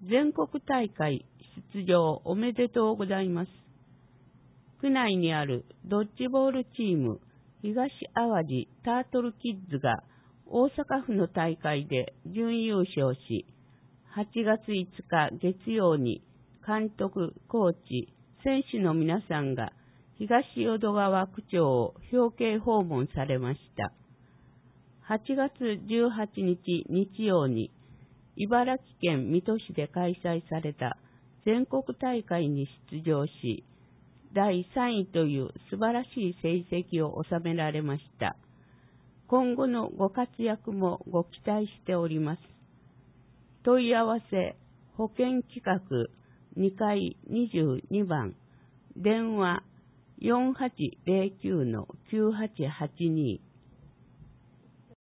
全国大会出場おめでとうございます。区内にあるドッジボールチーム東淡路タートルキッズが大阪府の大会で準優勝し、8月5日月曜に監督、コーチ、選手の皆さんが東淀川区長を表敬訪問されました。8月18日日曜に茨城県水戸市で開催された全国大会に出場し、第3位という素晴らしい成績を収められました。今後のご活躍もご期待しております。問い合わせ、保健企画2階22番、電話4809-9882